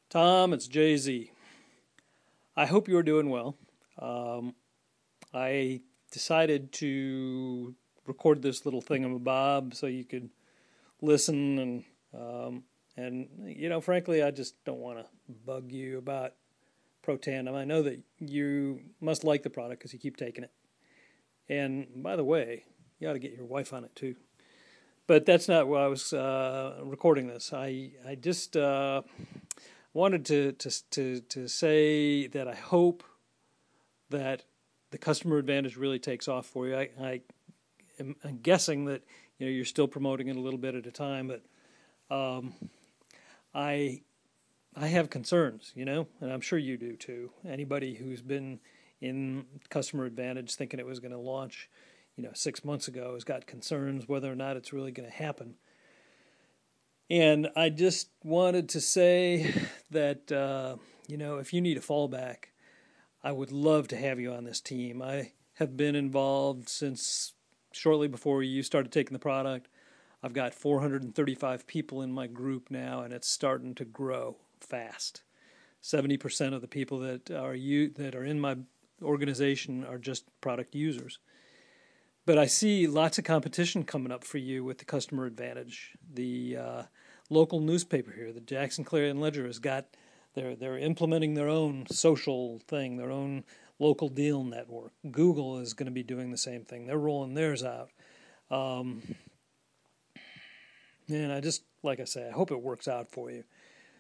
Tom, it's Jay-Z. I hope you're doing well. I decided to record this little thingamabob so you could listen frankly, I just don't want to bug you about Protandim. I know that you must like the product because you keep taking it. And by the way, you ought to get your wife on it too. But that's not why I was recording this. I just wanted to say that I hope that the customer advantage really takes off for you. I'm guessing that you're still promoting it a little bit at a time, but I have concerns, and I'm sure you do too. Anybody who's been in customer advantage thinking it was going to launch, 6 months ago has got concerns whether or not it's really going to happen. And I just wanted to say that, if you need a fallback, I would love to have you on this team. I have been involved since shortly before you started taking the product. I've got 435 people in my group now, and it's starting to grow fast. 70% of the people that are in my organization are just product users. But I see lots of competition coming up for you with the customer advantage. The local newspaper here, the Jackson Clarion Ledger, has got they're implementing their own social thing, their own local deal network. Google is going to be doing the same thing. They're rolling theirs out. And I just, like I say, I hope it works out for you.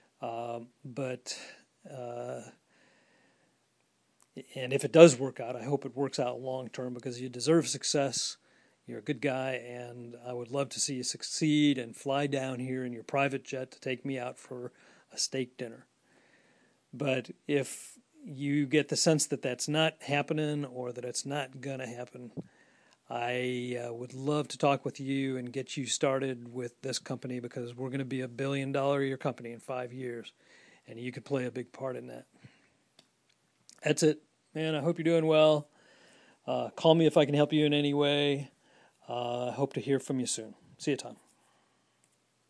And if it does work out, I hope it works out long term because you deserve success. You're a good guy, and I would love to see you succeed and fly down here in your private jet to take me out for a steak dinner. But if you get the sense that that's not happening or that it's not going to happen, I would love to talk with you and get you started with this company because we're going to be $1 billion a year company in 5 years, and you could play a big part in that. That's it, man. I hope you're doing well. Call me if I can help you in any way. I hope to hear from you soon. See you, Tom.